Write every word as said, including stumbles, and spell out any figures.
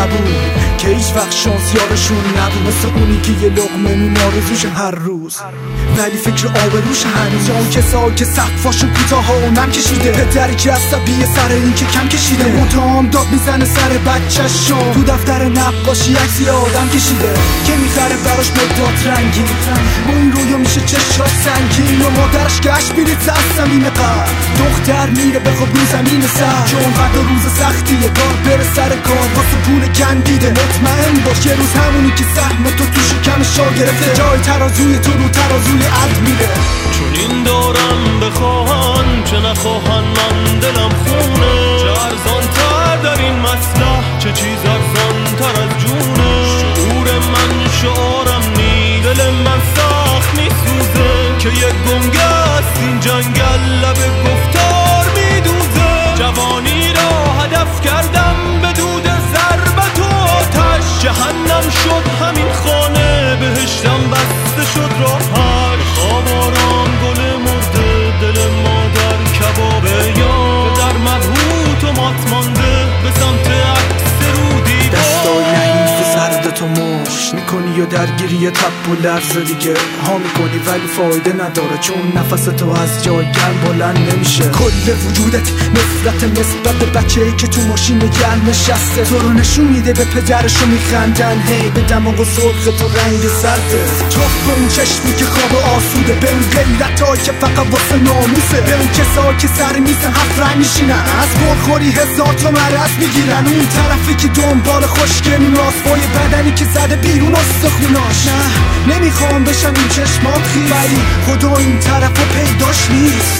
نبود که هیچ وقت شانس یارشون نبود، مثل اونی که یه لقمه نون آرزوش هر روز ولی فکر آبروش هنوز. اون کسایی که سقفاشون کوتاه و نم کشیده، پدری که عصبیه سر این که کم کشیده، مدام داد میزنه سر بچه‌شون، تو دفتر نقاشی عکسی آدم کشیده که میخره براش مداد رنگی، با این رویا میشه چشاش سنگین و مادرش گشت بلیط از زمین قد، دختر میره بخواب رو زمین سر، چون قد روز سختیه بار بره سر کار واسه پول کندیده. مطمئن باش یه روز همونی که سهم تو تو شکم شا گرفته، جای ترازوی تو رو ترازوی عد میده. چون این دارم بخواهن چه نخواهن من دلم خونه، چه ارزان تر در این مسلح، چه چیز ارزان تر از جونه. شعور من شعارم نی، دل من سخت میسوزه که یک گنگه است این جنگل لب گفتار میدوزه. جوانی را هدف کردم به دود ضربت و آتش، جهنم شد همین خانه، بهشتم بسته شد راهش. خواب آرام گل مرده، دل مادر کباب یا در مبهوت و مات مانده به سمت عکس رو دیوار. دستای نحیف سردتو مش میکنی و درگیری تب و لرزه دیگه ها میکنی ولی فایده نداره، چون نفستو از جای گرم بلند نمیشه. کل وجودت نفرت نسبت به بچه‌ای که تو ماشین گرم نشسته، تو رو نشون میده به پدرشو میخندن، هی به دماغ و سرخ تو رنگ سرده. تو به اون چشمی که خواب آسوده، به اون غیرتایی که فقط واسه ناموسه، به اون کسایی که سر میز هفت رنگ میشینن، از گلخوری هزار تا مرض میگیرن. اون طرفی که دنبال خوشگلی راست، با یه بدنی که زده بیرون استخوناش. نه نمیخوام بشم این چشمات خیلی، ولی خدا این طرف رو پیداش نیست.